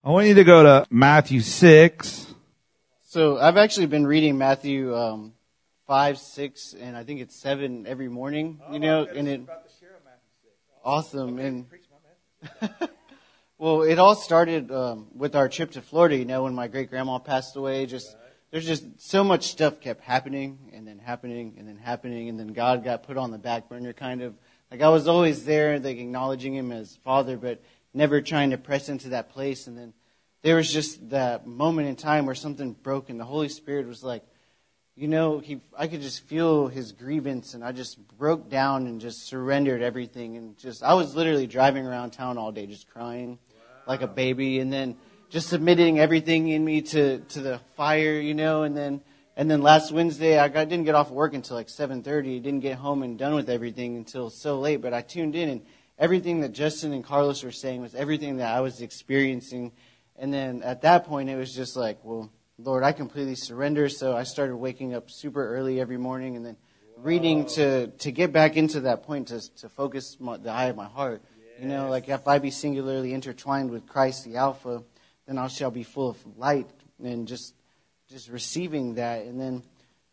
I want you to go to Matthew 6. So I've actually been reading Matthew 5, 6, and I think it's 7 every morning. And it awesome. And well, it all started with our trip to Florida. When my great grandma passed away, there's just so much stuff kept happening and then happening and then happening, and then God got put on the back burner, kind of. Like I was always there, like acknowledging Him as Father, but never trying to press into that place. And then there was just that moment in time where something broke, and the Holy Spirit was like, I could just feel His grievance, and I just broke down and just surrendered everything. And I was literally driving around town all day just crying like a baby, and then just submitting everything in me to the fire, and then last Wednesday, I didn't get off work until like 7:30. Didn't get home and done with everything until so late. But I tuned in, and everything that Justin and Carlos were saying was everything that I was experiencing. And then at that point, it was just like, well, Lord, I completely surrender. So I started waking up super early every morning and then reading to get back into that point, to focus the eye of my heart. Yes. Like if I be singularly intertwined with Christ, the Alpha, then I shall be full of light, and just receiving that. And then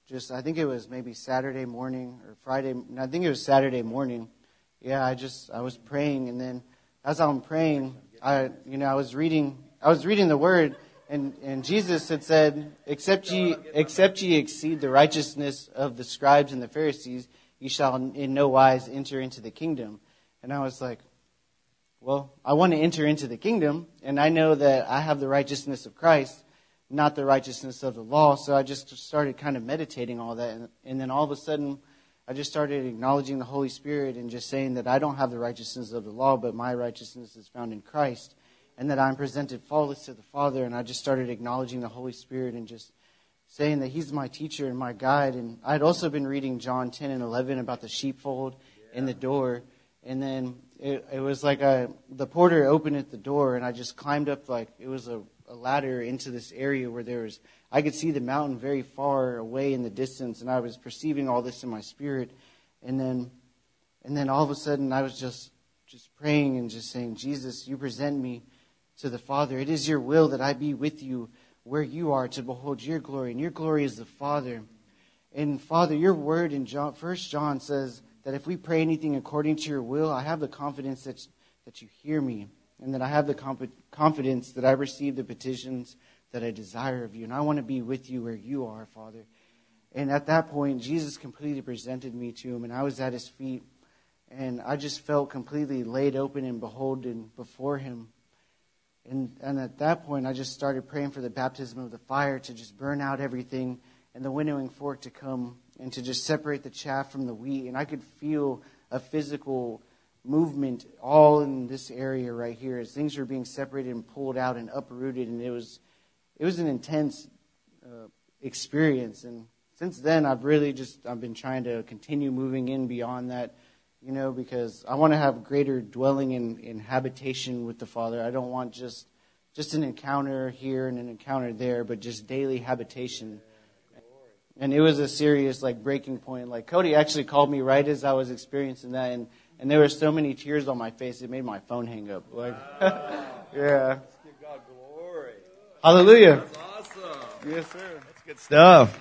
I think it was maybe Saturday morning or Friday. I think it was Saturday morning. Yeah, I was praying, and then as I'm praying, I was reading the Word, and Jesus had said, except ye exceed the righteousness of the scribes and the Pharisees, ye shall in no wise enter into the kingdom. And I was like, well, I want to enter into the kingdom, and I know that I have the righteousness of Christ, not the righteousness of the law. So I just started kind of meditating all that, and then all of a sudden, I just started acknowledging the Holy Spirit and just saying that I don't have the righteousness of the law, but my righteousness is found in Christ, and that I'm presented faultless to the Father. And I just started acknowledging the Holy Spirit and just saying that He's my teacher and my guide. And I'd also been reading John 10 and 11 about the sheepfold and the door. And then it was like the porter opened at the door, and I just climbed up, like it was a ladder into this area where I could see the mountain very far away in the distance, and I was perceiving all this in my spirit. And then all of a sudden I was just praying and just saying, Jesus, you present me to the Father. It is your will that I be with you where you are, to behold your glory, and your glory is the Father. And Father, your word in 1 John says that if we pray anything according to your will, I have the confidence that you hear me, and that I have the confidence that I receive the petitions that I desire of you. And I want to be with you where you are, Father. And at that point, Jesus completely presented me to Him, and I was at His feet, and I just felt completely laid open and beholden before Him. And at that point, I just started praying for the baptism of the fire to just burn out everything, and the winnowing fork to come and to just separate the chaff from the wheat. And I could feel a physical movement all in this area right here as things were being separated and pulled out and uprooted. And it was an intense experience. And since then, I've been trying to continue moving in beyond that, because I want to have greater dwelling in habitation with the Father. I don't want just an encounter here and an encounter there, but just daily habitation. And it was a serious breaking point. Cody actually called me right as I was experiencing that, and there were so many tears on my face it made my phone hang up. Yeah. Let's give God glory. Hallelujah. That's awesome. Yes, sir. That's good stuff.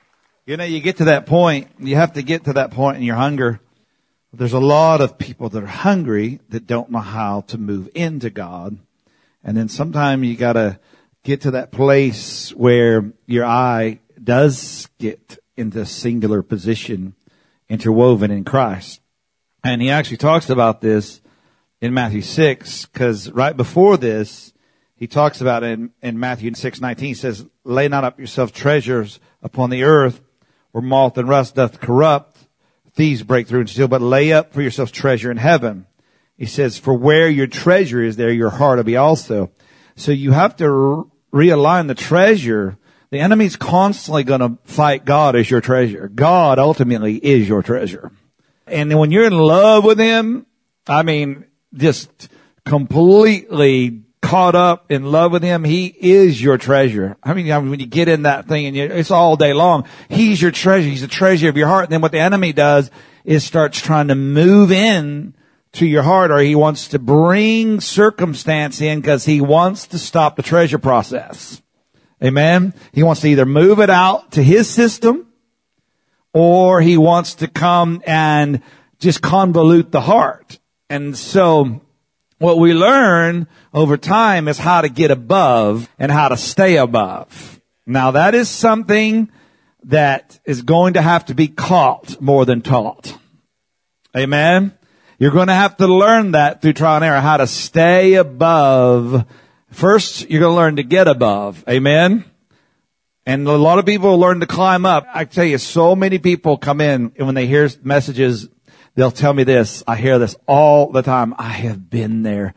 You get to that point. You have to get to that point in your hunger. There's a lot of people that are hungry that don't know how to move into God. And then sometimes you got to get to that place where your eye does get into a singular position, interwoven in Christ. And he actually talks about this in Matthew 6, because right before this, he talks about it in Matthew 6:19. He says, lay not up yourself treasures upon the earth, where moth and rust doth corrupt, thieves break through and steal, but lay up for yourselves treasure in heaven. He says, for where your treasure is, there your heart will be also. So you have to realign the treasure. The enemy's constantly going to fight God as your treasure. God ultimately is your treasure. And when you're in love with Him, just completely caught up in love with Him, He is your treasure. When you get in that thing, and it's all day long, He's your treasure. He's the treasure of your heart. And then what the enemy does is starts trying to move in to your heart, or he wants to bring circumstance in because he wants to stop the treasure process. Amen. He wants to either move it out to his system, or he wants to come and just convolute the heart. And so what we learn over time is how to get above and how to stay above. Now that is something that is going to have to be caught more than taught. Amen. You're going to have to learn that through trial and error, how to stay above. First, you're going to learn to get above. Amen. And a lot of people learn to climb up. I tell you, so many people come in, and when they hear messages, they'll tell me this. I hear this all the time. I have been there.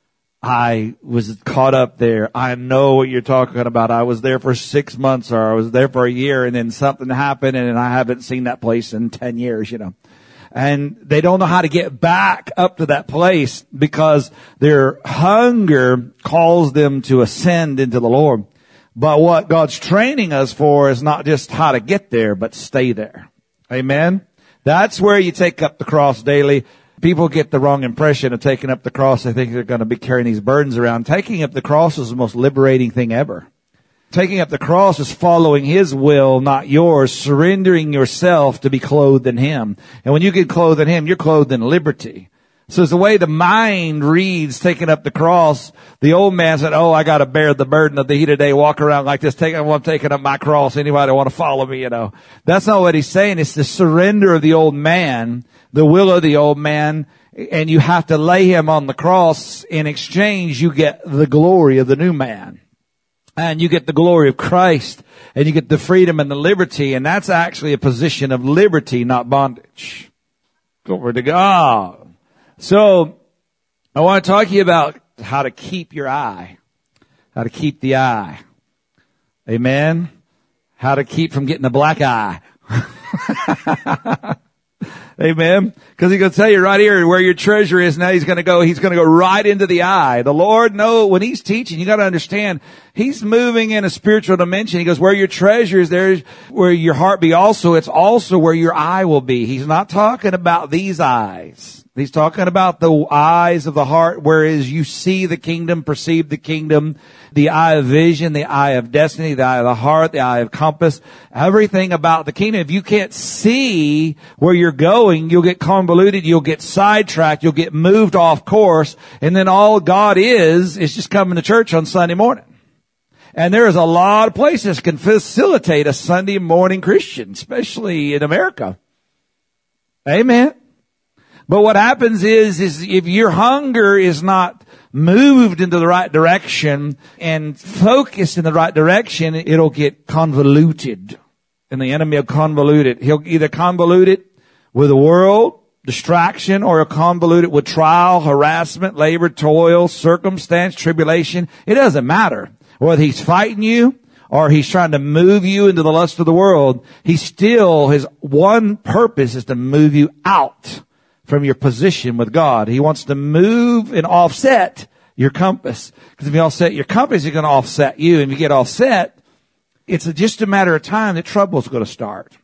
I was caught up there. I know what you're talking about. I was there for 6 months, or I was there for a year, and then something happened, and I haven't seen that place in 10 years, And they don't know how to get back up to that place because their hunger calls them to ascend into the Lord. But what God's training us for is not just how to get there, but stay there. Amen. That's where you take up the cross daily. People get the wrong impression of taking up the cross. They think they're going to be carrying these burdens around. Taking up the cross is the most liberating thing ever. Taking up the cross is following his will, not yours, surrendering yourself to be clothed in him. And when you get clothed in him, you're clothed in liberty. So it's the way the mind reads taking up the cross. The old man said, I got to bear the burden of the heat of day, walk around like this, I'm taking up my cross. Anybody want to follow me, That's not what he's saying. It's the surrender of the old man, the will of the old man, and you have to lay him on the cross. In exchange, you get the glory of the new man. And you get the glory of Christ, and you get the freedom and the liberty, and that's actually a position of liberty, not bondage. Glory to God. So, I want to talk to you about how to keep your eye. How to keep the eye. Amen? How to keep from getting a black eye. Amen. Because he's going to tell you right here where your treasure is. Now he's going to go right into the eye. The Lord knows when he's teaching, you got to understand, he's moving in a spiritual dimension. He goes, where your treasure is, there's where your heart be also. It's also where your eye will be. He's not talking about these eyes. He's talking about the eyes of the heart, whereas you see the kingdom, perceive the kingdom, the eye of vision, the eye of destiny, the eye of the heart, the eye of compass, everything about the kingdom. If you can't see where you're going, you'll get convoluted, you'll get sidetracked, you'll get moved off course, and then all God is just coming to church on Sunday morning. And there is a lot of places that can facilitate a Sunday morning Christian, especially in America. Amen. But what happens is if your hunger is not moved into the right direction and focused in the right direction, it'll get convoluted. And the enemy will convolute it. He'll either convolute it with the world, distraction, or he'll convolute it with trial, harassment, labor, toil, circumstance, tribulation. It doesn't matter. Whether he's fighting you or he's trying to move you into the lust of the world, his one purpose is to move you out from your position with God. He wants to move and offset your compass. Because if you offset your compass, he's going to offset you. And if you get offset, it's just a matter of time that trouble's going to start.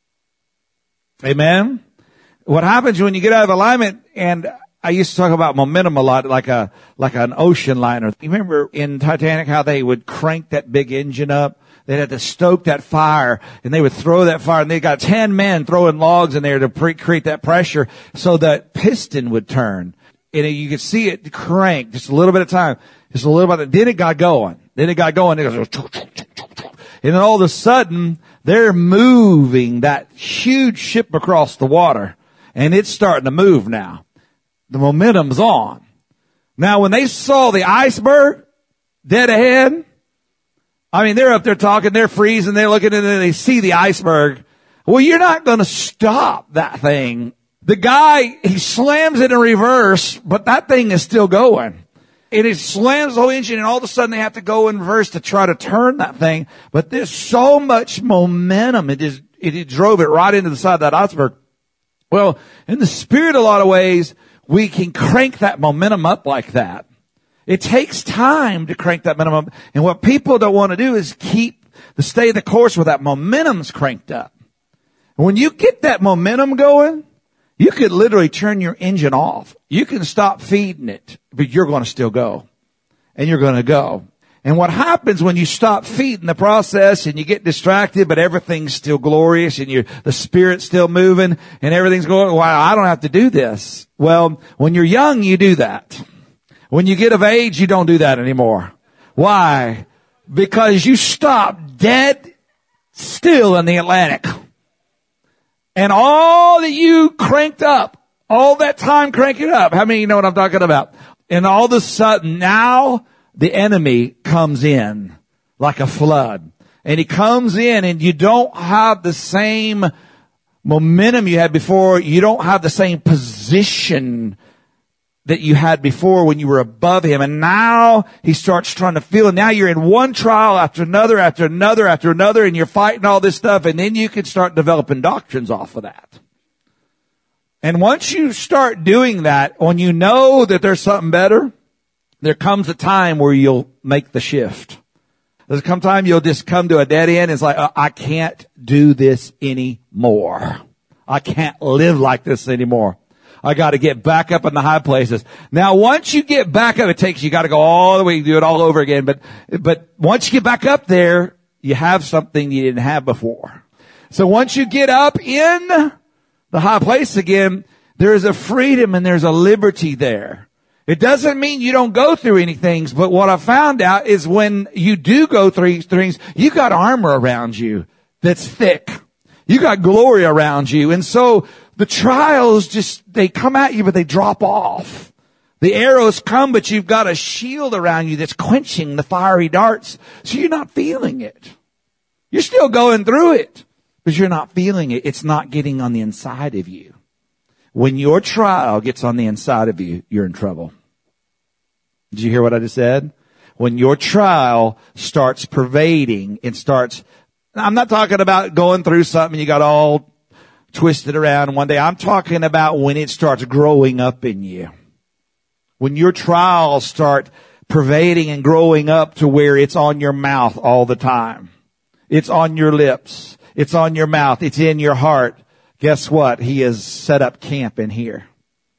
Amen? What happens when you get out of alignment, and I used to talk about momentum a lot, like an ocean liner. You remember in Titanic how they would crank that big engine up? They had to stoke that fire, and they would throw that fire, and they got 10 men throwing logs in there to create that pressure so that piston would turn. And you could see it crank just a little bit of time, just a little bit. Then it got going. It goes, and then all of a sudden, they're moving that huge ship across the water, and it's starting to move now. The momentum's on. Now, when they saw the iceberg dead ahead, they're up there talking, they're freezing, they're looking at it, and they see the iceberg. Well, you're not going to stop that thing. The guy, he slams it in reverse, but that thing is still going. And it slams the whole engine, and all of a sudden they have to go in reverse to try to turn that thing. But there's so much momentum, it drove it right into the side of that iceberg. Well, in the spirit, a lot of ways, we can crank that momentum up like that. It takes time to crank that momentum up. And what people don't want to do is stay the course where that momentum's cranked up. And when you get that momentum going, You could literally turn your engine off. You can stop feeding it, but you're going to still go. And you're going to go. And what happens when you stop feeding the process and you get distracted, but everything's still glorious and the Spirit's still moving and everything's going, wow, I don't have to do this. Well, when you're young, you do that. When you get of age, you don't do that anymore. Why? Because you stop dead still in the Atlantic. And all that you cranked up, all that time cranking up, how many of you know what I'm talking about? And all of a sudden now the enemy comes in like a flood. And he comes in and you don't have the same momentum you had before. You don't have the same position that you had before when you were above him. And now he starts trying to feel, and now you're in one trial after another, after another, after another, and you're fighting all this stuff, and then you can start developing doctrines off of that. And once you start doing that, when you know that there's something better, there comes a time where you'll make the shift. There's come time you'll just come to a dead end. It's like, I can't do this anymore. I can't live like this anymore. I got to get back up in the high places. Now, once you get back up, you got to go all the way, do it all over again. But once you get back up there, you have something you didn't have before. So once you get up in the high place again, there's a freedom and there's a liberty there. It doesn't mean you don't go through anything, but what I found out is when you do go through things, you got armor around you that's thick. You got glory around you. And so the trials they come at you, but they drop off. The arrows come, but you've got a shield around you that's quenching the fiery darts. So you're not feeling it. You're still going through it, but you're not feeling it. It's not getting on the inside of you. When your trial gets on the inside of you, you're in trouble. Did you hear what I just said? When your trial starts pervading and I'm not talking about going through something you got all twisted around one day. I'm talking about when it starts growing up in you. When your trials start pervading and growing up to where it's on your mouth all the time. It's on your lips. It's on your mouth. It's in your heart. Guess what? He has set up camp in here.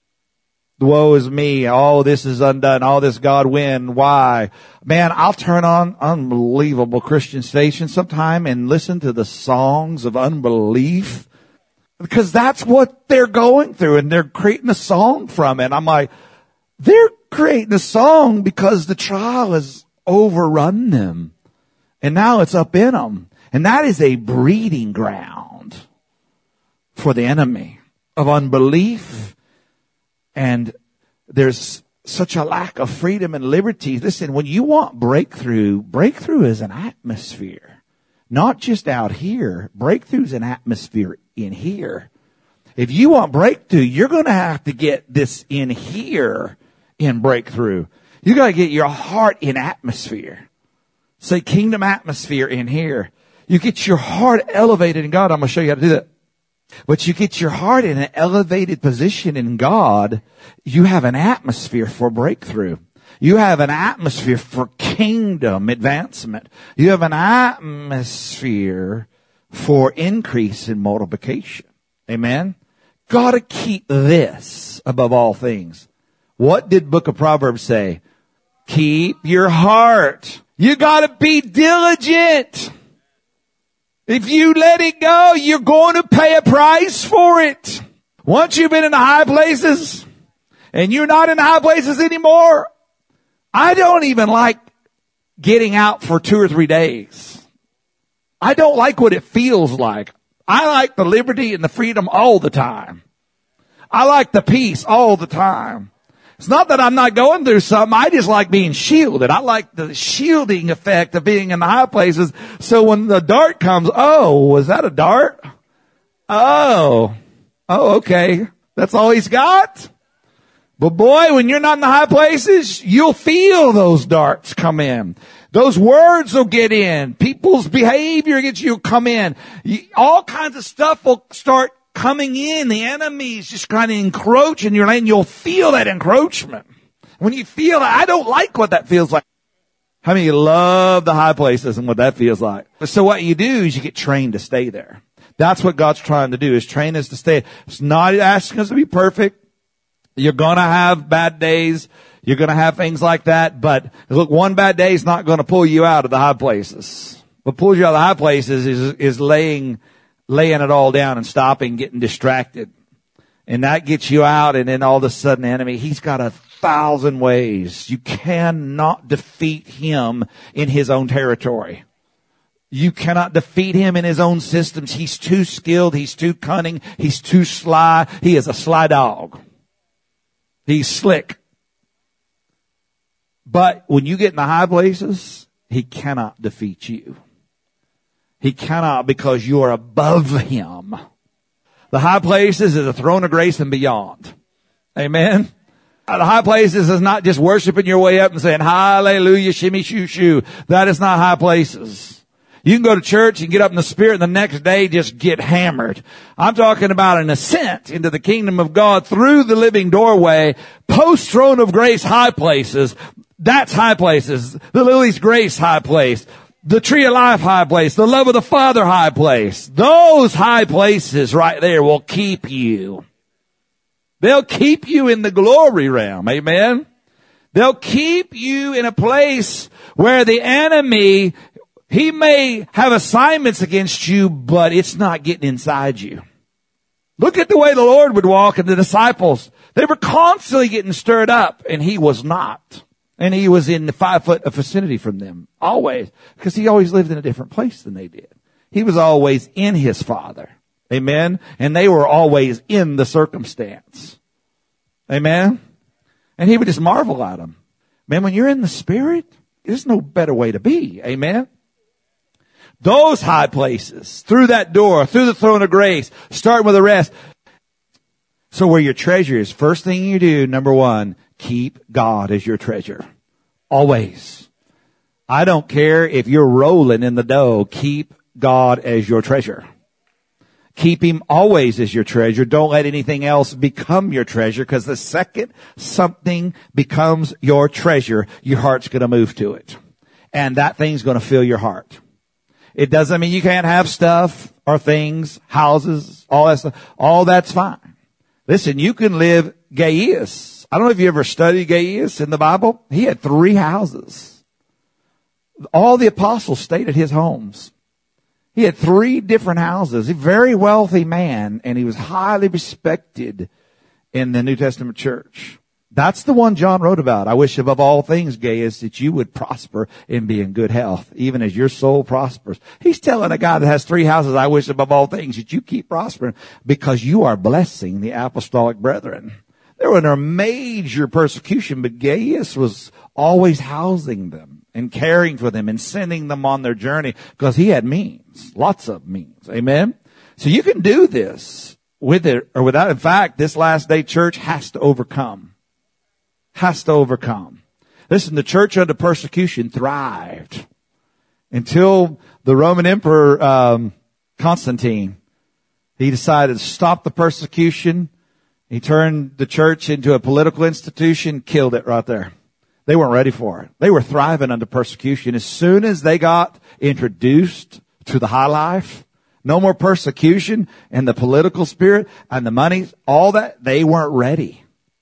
Woe is me. All this is undone. All this God win. Why? Man, I'll turn on unbelievable Christian stations sometime and listen to the songs of unbelief because that's what they're going through and they're creating a song from it. I'm like, they're creating a song because the trial has overrun them and now it's up in them. And that is a breeding ground for the enemy of unbelief. And there's such a lack of freedom and liberty. Listen, when you want breakthrough is an atmosphere. Not just out here. Breakthrough is an atmosphere in here. If you want breakthrough, you're going to have to get this in here in breakthrough. You got to get your heart in atmosphere. Say kingdom atmosphere in here. You get your heart elevated in God. I'm going to show you how to do that. But you get your heart in an elevated position in God, you have an atmosphere for breakthrough. You have an atmosphere for kingdom advancement. You have an atmosphere for increase in multiplication. Amen? Gotta keep this above all things. What did Book of Proverbs say? Keep your heart. You gotta be diligent. If you let it go, you're going to pay a price for it. Once you've been in the high places and you're not in the high places anymore, I don't even like getting out for 2 or 3 days. I don't like what it feels like. I like the liberty and the freedom all the time. I like the peace all the time. It's not that I'm not going through something. I just like being shielded. I like the shielding effect of being in the high places. So when the dart comes, oh, was that a dart? Oh, okay. That's all he's got? But boy, when you're not in the high places, you'll feel those darts come in. Those words will get in. People's behavior against you will come in. All kinds of stuff will start coming in. The enemy's just trying to encroach in your lane. You'll feel that encroachment. When you feel that, I don't like what that feels like. How many of you love the high places and what that feels like? So what you do is you get trained to stay there. That's what God's trying to do, is train us to stay. It's not asking us to be perfect. You're gonna have bad days. You're gonna have things like that. But look, one bad day is not gonna pull you out of the high places. What pulls you out of the high places is laying it all down and stopping, getting distracted. And that gets you out, and then all of a sudden the enemy, he's got 1,000 ways. You cannot defeat him in his own territory. You cannot defeat him in his own systems. He's too skilled. He's too cunning. He's too sly. He is a sly dog. He's slick. But when you get in the high places, he cannot defeat you. He cannot, because you are above him. The high places is a throne of grace and beyond. Amen. The high places is not just worshiping your way up and saying, hallelujah, shimmy, shoo, shoo. That is not high places. You can go to church and get up in the spirit and the next day just get hammered. I'm talking about an ascent into the kingdom of God through the living doorway, post throne of grace high places. That's high places. The Lily's Grace high place. The Tree of Life high place. The Love of the Father high place. Those high places right there will keep you. They'll keep you in the glory realm. Amen. They'll keep you in a place where the enemy, he may have assignments against you, but it's not getting inside you. Look at the way the Lord would walk and the disciples. They were constantly getting stirred up, and he was not. And he was in the 5 foot of vicinity from them. Always. Because he always lived in a different place than they did. He was always in his Father. Amen. And they were always in the circumstance. Amen. And he would just marvel at them. Man, when you're in the Spirit, there's no better way to be. Amen. Those high places, through that door, through the throne of grace, starting with the rest. So where your treasure is, first thing you do, number one, keep God as your treasure. Always. I don't care if you're rolling in the dough, keep God as your treasure. Keep him always as your treasure. Don't let anything else become your treasure, because the second something becomes your treasure, your heart's going to move to it. And that thing's going to fill your heart. It doesn't mean you can't have stuff or things, houses, all that stuff. All that's fine. Listen, you can live Gaius. I don't know if you ever studied Gaius in the Bible. He had 3 houses. All the apostles stayed at his homes. He had 3 different houses. A very wealthy man, and he was highly respected in the New Testament church. That's the one John wrote about. I wish above all things, Gaius, that you would prosper and be in good health, even as your soul prospers. He's telling a guy that has 3 houses, I wish above all things that you keep prospering, because you are blessing the apostolic brethren. They were under major persecution, but Gaius was always housing them and caring for them and sending them on their journey, because he had means, lots of means. Amen. So you can do this with it or without. In fact, this last day church has to overcome. Has to overcome. Listen, the church under persecution thrived until the Roman Emperor Constantine, he decided to stop the persecution. He turned the church into a political institution, killed it right there. They weren't ready for it. They were thriving under persecution. As soon as they got introduced to the high life, no more persecution and the political spirit and the money, all that, they weren't ready.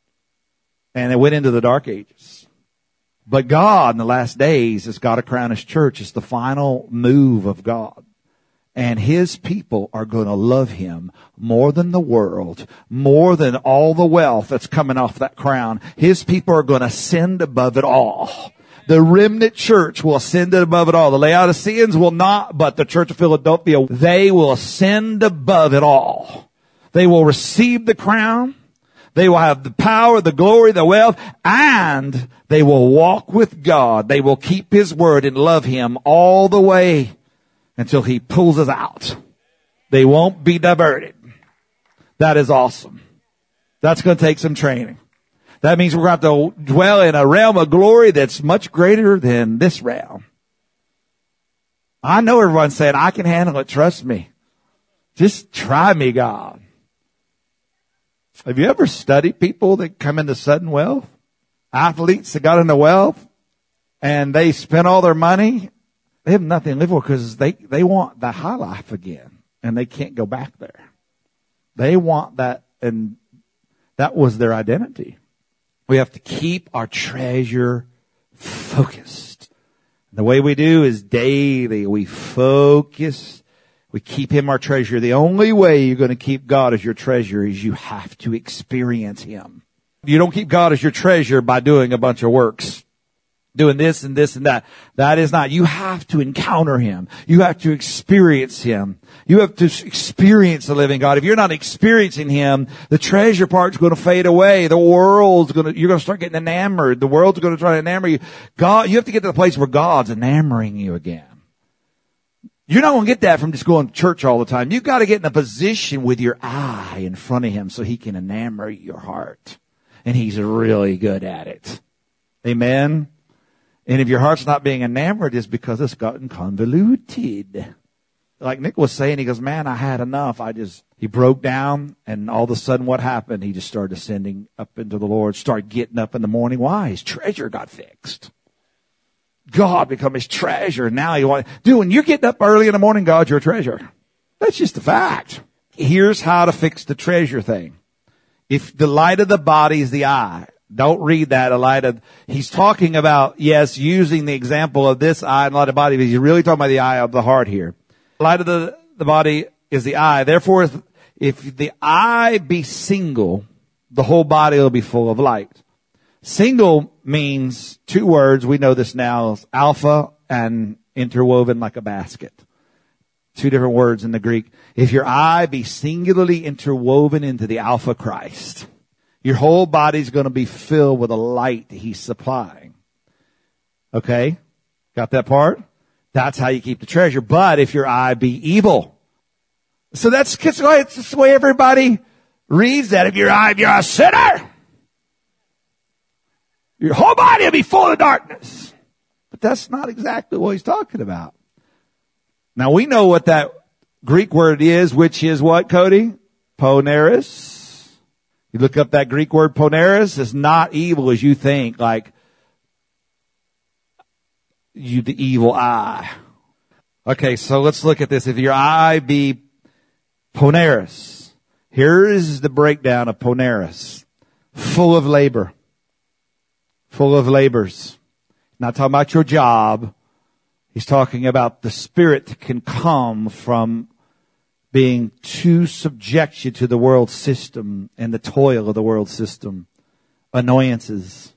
And they went into the dark ages. But God in the last days has got to crown his church. It's the final move of God. And his people are going to love him more than the world, more than all the wealth that's coming off that crown. His people are going to ascend above it all. The remnant church will ascend above it all. The Laodiceans will not, but the church of Philadelphia, they will ascend above it all. They will receive the crown. They will have the power, the glory, the wealth, and they will walk with God. They will keep his word and love him all the way until he pulls us out. They won't be diverted. That is awesome. That's going to take some training. That means we're going to have to dwell in a realm of glory that's much greater than this realm. I know everyone's saying, I can handle it. Trust me. Just try me, God. Have you ever studied people that come into sudden wealth? Athletes that got into wealth and they spend all their money, they have nothing to live for because they want the high life again, and they can't go back there. They want that, and that was their identity. We have to keep our treasure focused. The way we do is daily. We focus. We keep Him our treasure. The only way you're going to keep God as your treasure is you have to experience Him. You don't keep God as your treasure by doing a bunch of works. Doing this and this and that. That is not. You have to encounter Him. You have to experience Him. You have to experience the living God. If you're not experiencing Him, the treasure part's going to fade away. You're going to start getting enamored. The world's going to try to enamor you. God, you have to get to the place where God's enamoring you again. You're not going to get that from just going to church all the time. You've got to get in a position with your eye in front of Him so He can enamor your heart. And He's really good at it. Amen. And if your heart's not being enamored, it's because it's gotten convoluted. Like Nick was saying, he goes, man, I had enough. He broke down, and all of a sudden what happened? He just started ascending up into the Lord, started getting up in the morning. Why? His treasure got fixed. God become his treasure. Now when you're getting up early in the morning, God's your treasure. That's just a fact. Here's how to fix the treasure thing. If the light of the body is the eye, don't read that. He's talking about, yes, using the example of this eye and light of the body, but he's really talking about the eye of the heart here. Light of the body is the eye. Therefore, if the eye be single, the whole body will be full of light. Single means two words. We know this now, alpha and interwoven like a basket. Two different words in the Greek. If your eye be singularly interwoven into the alpha Christ, your whole body's going to be filled with the light He's supplying. Okay? Got that part? That's how you keep the treasure. But if your eye be evil. So that's the way everybody reads that. If you're a sinner, your whole body will be full of darkness. But that's not exactly what he's talking about. Now we know what that Greek word is, which is what, Cody? Poneris. You look up that Greek word poneris. It's not evil as you think, like the evil eye. Okay, so let's look at this. If your eye be poneris, here is the breakdown of poneris. Full of labor. Full of labors. Not talking about your job. He's talking about the spirit that can come from being too subjection to the world system and the toil of the world system. Annoyances.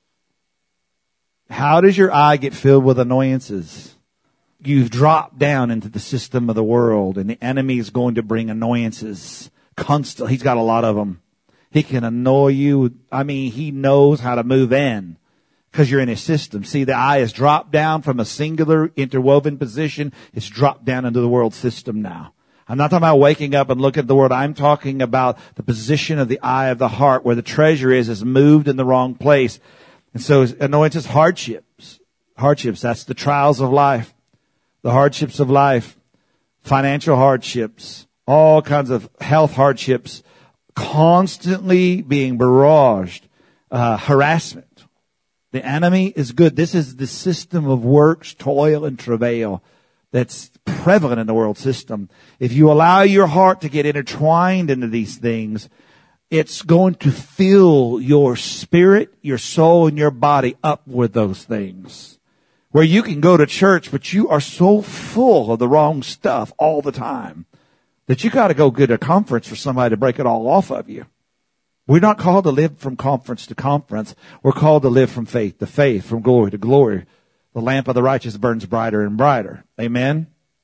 How does your eye get filled with annoyances? You've dropped down into the system of the world, and the enemy is going to bring annoyances constantly. He's got a lot of them. He can annoy you. I mean, he knows how to move in because you're in his system. See, the eye is dropped down from a singular interwoven position. It's dropped down into the world system now. I'm not talking about waking up and looking at the world. I'm talking about the position of the eye of the heart where the treasure is moved in the wrong place. And so annoyances, hardships. Hardships, that's the trials of life. The hardships of life. Financial hardships. All kinds of health hardships. Constantly being barraged. Harassment. The enemy is good. This is the system of works, toil, and travail that's prevalent in the world system. If you allow your heart to get intertwined into these things, it's going to fill your spirit, your soul, and your body up with those things. Where you can go to church, but you are so full of the wrong stuff all the time that you got to go get a conference for somebody to break it all off of you. We're not called to live from conference to conference. We're called to live from faith to faith, from glory to glory. The lamp of the righteous burns brighter and brighter. Amen?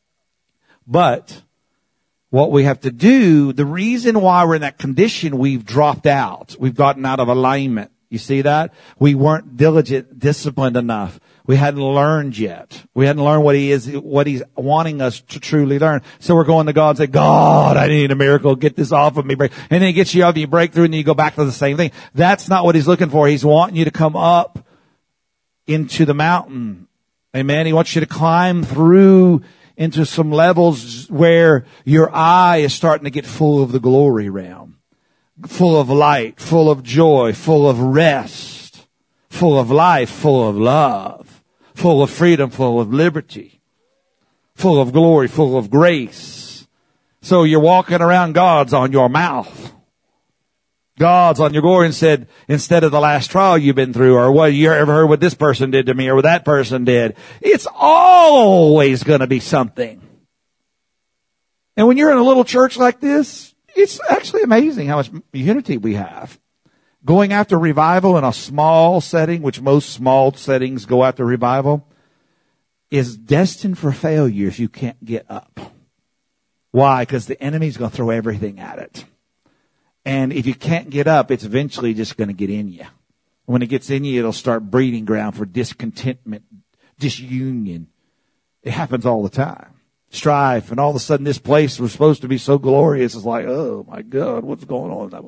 But what we have to do, the reason why we're in that condition, we've dropped out. We've gotten out of alignment. You see that? We weren't diligent, disciplined enough. We hadn't learned yet. We hadn't learned what he's wanting us to truly learn. So we're going to God and say, God, I need a miracle. Get this off of me. And then he gets you off, you break through, and then you go back to the same thing. That's not what he's looking for. He's wanting you to come up into the mountain. Amen. He wants you to climb through into some levels where your eye is starting to get full of the glory realm. Full of light, full of joy, full of rest, full of life, full of love. full of freedom, full of liberty, full of glory, full of grace. So you're walking around, God's on your mouth. God's on your glory, and said, instead of the last trial you've been through, or what you ever heard what this person did to me, or what that person did. It's always going to be something. And when you're in a little church like this, it's actually amazing how much unity we have. Going after revival in a small setting, which most small settings go after revival, is destined for failure if you can't get up. Why? Because the enemy's going to throw everything at it. And if you can't get up, it's eventually just going to get in you. When it gets in you, it'll start breeding ground for discontentment, disunion. It happens all the time. Strife, and all of a sudden this place was supposed to be so glorious. It's like, oh my God, what's going on?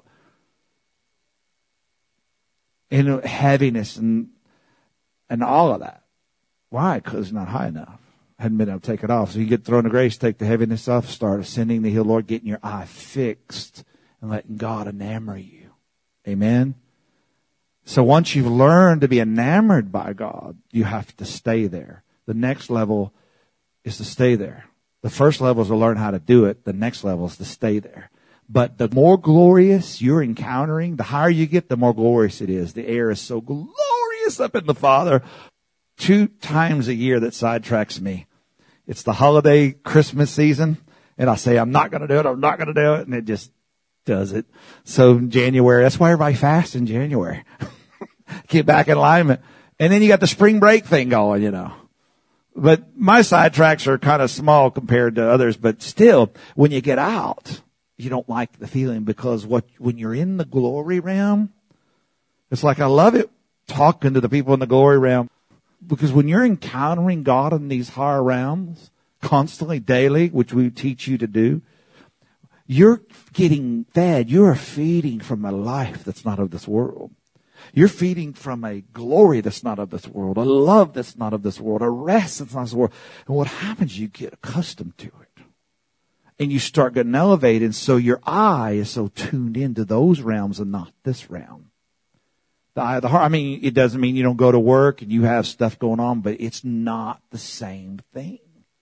And heaviness and all of that. Why? Because it's not high enough. Hadn't been able to take it off. So you get thrown to grace, take the heaviness off, start ascending the hill, Lord, getting your eye fixed and letting God enamor you. Amen? So once you've learned to be enamored by God, you have to stay there. The next level is to stay there. The first level is to learn how to do it. The next level is to stay there. But the more glorious you're encountering, the higher you get, the more glorious it is. The air is so glorious up in the Father. 2 times a year that sidetracks me. It's the holiday Christmas season, and I say, I'm not going to do it, I'm not going to do it, and it just does it. So January, that's why everybody fasts in January. Get back in alignment. And then you got the spring break thing going, you know. But my sidetracks are kind of small compared to others, but still, when you get out, you don't like the feeling, because when you're in the glory realm, it's like, I love it talking to the people in the glory realm, because when you're encountering God in these higher realms constantly, daily, which we teach you to do, you're getting fed. You're feeding from a life that's not of this world. You're feeding from a glory that's not of this world, a love that's not of this world, a rest that's not of this world. And what happens, you get accustomed to it. And you start getting elevated, and so your eye is so tuned into those realms and not this realm. The eye of the heart, I mean, it doesn't mean you don't go to work and you have stuff going on, but it's not the same thing.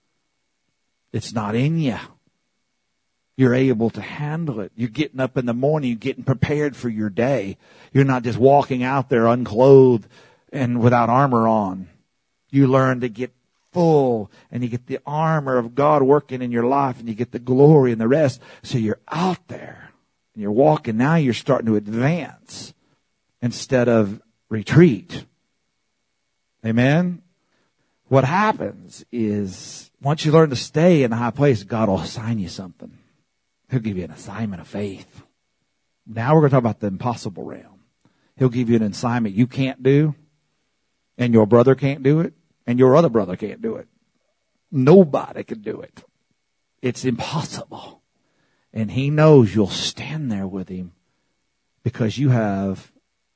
It's not in you. You're able to handle it. You're getting up in the morning, you're getting prepared for your day. You're not just walking out there unclothed and without armor on. You learn to get full, and you get the armor of God working in your life, and you get the glory and the rest. So you're out there and you're walking. Now you're starting to advance instead of retreat. Amen? What happens is, once you learn to stay in the high place, God will assign you something. He'll give you an assignment of faith. Now we're going to talk about the impossible realm. He'll give you an assignment you can't do, and your brother can't do it, and your other brother can't do it. Nobody can do it. It's impossible. And he knows you'll stand there with him because you have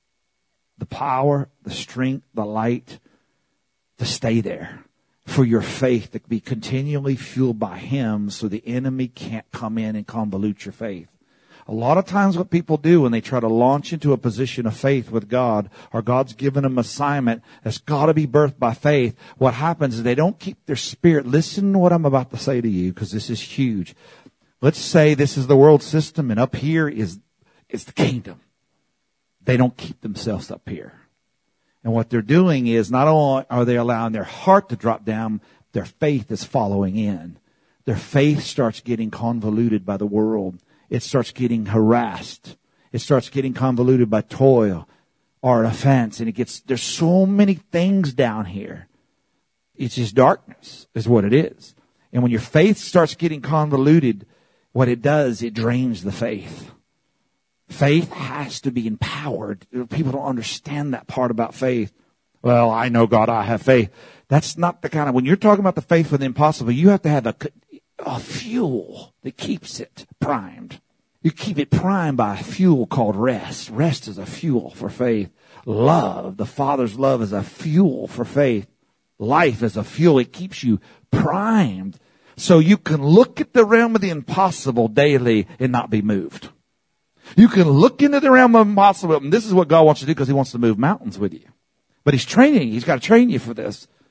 the power, the strength, the light to stay there. For your faith to be continually fueled by him, so the enemy can't come in and convolute your faith. A lot of times what people do when they try to launch into a position of faith with God, or God's given them an assignment that's got to be birthed by faith, what happens is they don't keep their spirit. Listen to what I'm about to say to you, because this is huge. Let's say this is the world system, and up here is the kingdom. They don't keep themselves up here. And what they're doing is, not only are they allowing their heart to drop down, their faith is following in. Their faith starts getting convoluted by the world. It starts getting harassed. It starts getting convoluted by toil or offense. And there's so many things down here. It's just darkness is what it is. And when your faith starts getting convoluted, what it does, it drains the faith. Faith has to be empowered. People don't understand that part about faith. Well, I know God, I have faith. That's not the kind of, when you're talking about the faith for the impossible, you have to have a fuel that keeps it primed. You keep it primed by a fuel called rest. Rest is a fuel for faith. Love, the Father's love, is a fuel for faith. Life is a fuel. It keeps you primed so you can look at the realm of the impossible daily and not be moved. You can look into the realm of impossible, and this is what God wants to do, because he wants to move mountains with you. But he's training you. He's got to train you for this.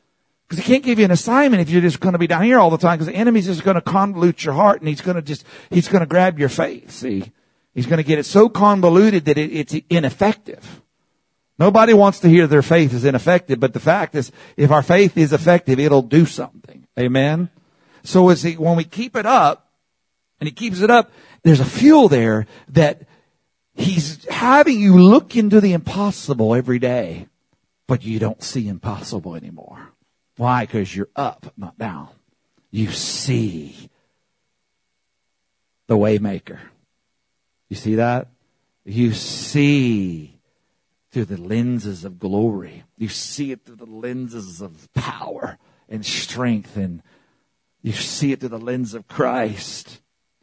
Because he can't give you an assignment if you're just going to be down here all the time, because the enemy's just going to convolute your heart, and he's going to grab your faith, see. He's going to get it so convoluted that it's ineffective. Nobody wants to hear their faith is ineffective, but the fact is, if our faith is effective, it'll do something. Amen? So when we keep it up, and he keeps it up, there's a fuel there that he's having you look into the impossible every day, but you don't see impossible anymore. Why? Because you're up, not down. You see the way maker. You see that? You see through the lenses of glory. You see it through the lenses of power and strength, and you see it through the lens of Christ.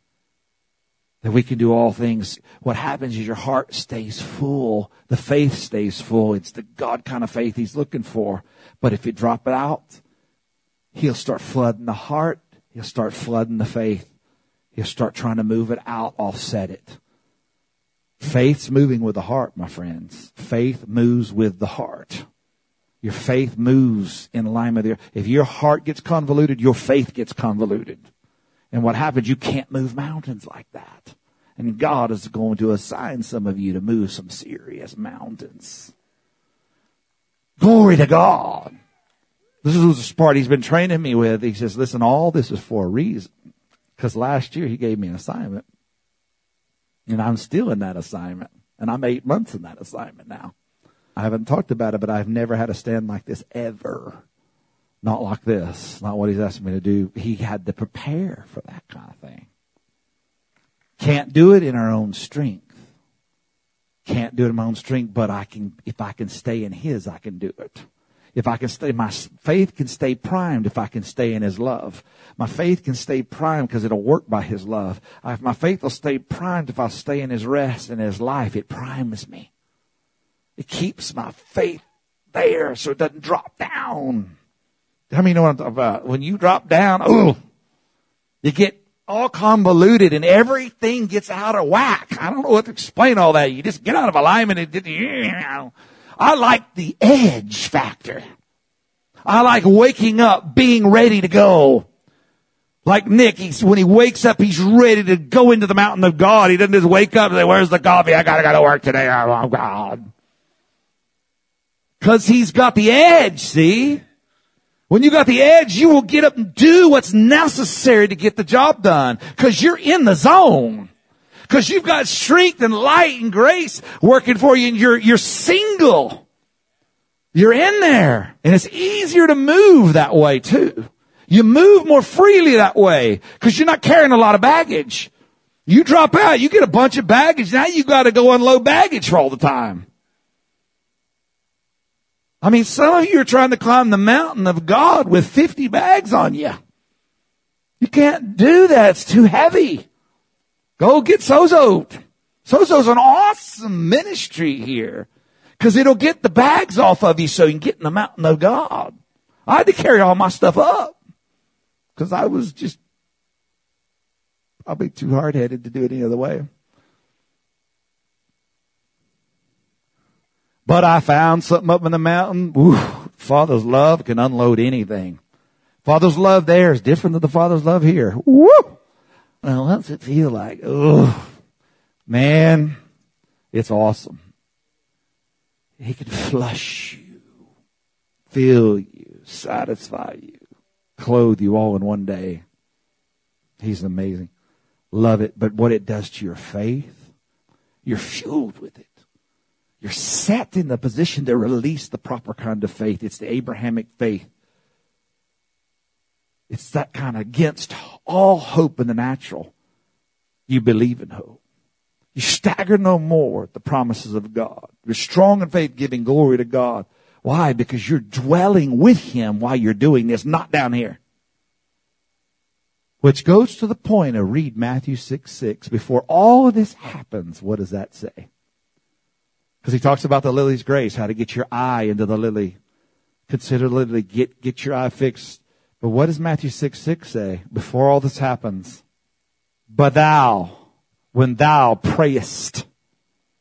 That we can do all things. What happens is your heart stays full. The faith stays full. It's the God kind of faith he's looking for. But if you drop it out, he'll start flooding the heart. He'll start flooding the faith. He'll start trying to move it out, offset it. Faith's moving with the heart, my friends. Faith moves with the heart. Your faith moves in alignment with if your heart gets convoluted, your faith gets convoluted. And what happens, you can't move mountains like that. And God is going to assign some of you to move some serious mountains. Glory to God. This is the part he's been training me with. He says, listen, all this is for a reason. Because last year he gave me an assignment. And I'm still in that assignment. And I'm 8 months in that assignment now. I haven't talked about it, but I've never had a stand like this ever. Not like this. Not what he's asking me to do. He had to prepare for that kind of thing. Can't do it in our own strength. Can't do it in my own strength, but if I can stay in his, I can do it. If I can stay, my faith can stay primed if I can stay in his love. My faith can stay primed because it'll work by his love. My faith will stay primed if I stay in his rest and his life. It primes me. It keeps my faith there so it doesn't drop down. How many know what I'm talking about? When you drop down, you get all convoluted and everything gets out of whack. I don't know what to explain all that. You just get out of alignment and I like the edge factor. I like waking up, being ready to go. Like Nick, when he wakes up, he's ready to go into the mountain of God. He doesn't just wake up and say, where's the coffee? I gotta go to work today. Oh, God. Because he's got the edge, see? When you got the edge, you will get up and do what's necessary to get the job done. Because you're in the zone. Because you've got strength and light and grace working for you, and you're single. You're in there. And it's easier to move that way too. You move more freely that way because you're not carrying a lot of baggage. You drop out, you get a bunch of baggage. Now you got to go unload baggage for all the time. I mean, some of you are trying to climb the mountain of God with 50 bags on you. You can't do that. It's too heavy. Go get Sozo. Sozo's an awesome ministry here because it'll get the bags off of you so you can get in the mountain of God. I had to carry all my stuff up because I was just probably too hard-headed to do it any other way. But I found something up in the mountain. Ooh, Father's love can unload anything. Father's love there is different than the Father's love here. Woo! Well, what's it feel like? Oh, man, it's awesome. He can flush you, fill you, satisfy you, clothe you all in one day. He's amazing. Love it. But what it does to your faith, you're fueled with it. You're set in the position to release the proper kind of faith. It's the Abrahamic faith. It's that kind of against all hope in the natural. You believe in hope. You stagger no more at the promises of God. You're strong in faith, giving glory to God. Why? Because you're dwelling with him while you're doing this, not down here. Which goes to the point of read Matthew 6:6. Before all of this happens, what does that say? Because he talks about the lily's grace, how to get your eye into the lily. Consider the lily, get your eye fixed. But what does Matthew 6:6 say? Before all this happens, but thou, when thou prayest,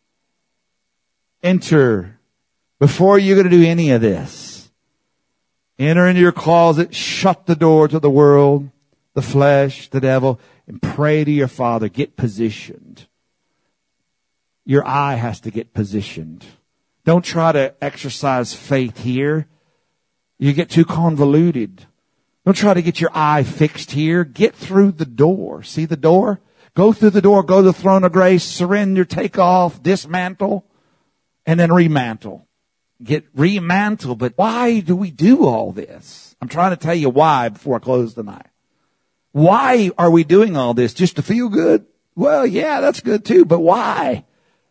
enter, before you're going to do any of this, Enter into your closet, shut the door to the world, the flesh, the devil, and pray to your Father. Get positioned. Your eye has to get positioned. Don't try to exercise faith here. You get too convoluted. Don't try to get your eye fixed here. Get through the door. See the door? Go through the door, go to the throne of grace, surrender, take off, dismantle, and then remantle. Get remantled. But why do we do all this? I'm trying to tell you why before I close tonight. Why are we doing all this? Just to feel good? Well, yeah, that's good too, but why?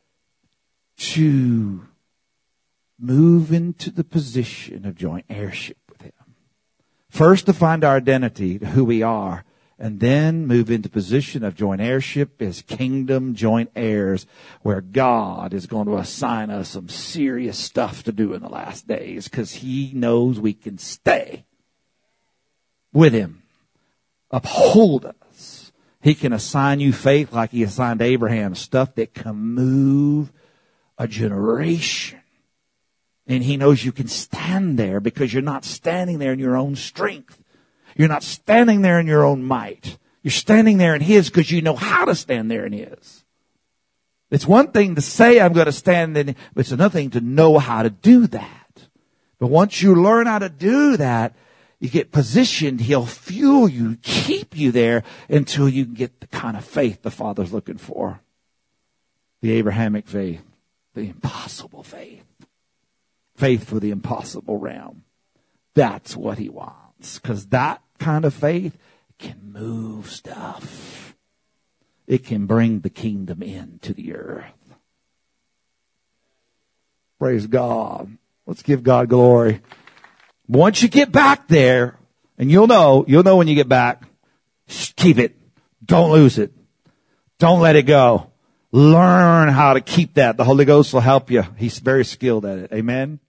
To move into the position of joint heirship with Him. First, to find our identity, who we are, and then move into position of joint heirship as kingdom joint heirs, where God is going to assign us some serious stuff to do in the last days, because He knows we can stay with Him. Uphold us. He can assign you faith like He assigned Abraham, stuff that can move a generation. And He knows you can stand there because you're not standing there in your own strength. You're not standing there in your own might. You're standing there in His because you know how to stand there in His. It's one thing to say I'm going to stand in, but it's another thing to know how to do that. But once you learn how to do that, you get positioned. He'll fuel you, keep you there until you can get the kind of faith the Father's looking for. The Abrahamic faith, the impossible faith. Faith for the impossible realm. That's what He wants. Because that kind of faith can move stuff. It can bring the kingdom into the earth. Praise God. Let's give God glory. Once you get back there, and you'll know when you get back, keep it. Don't lose it. Don't let it go. Learn how to keep that. The Holy Ghost will help you. He's very skilled at it. Amen.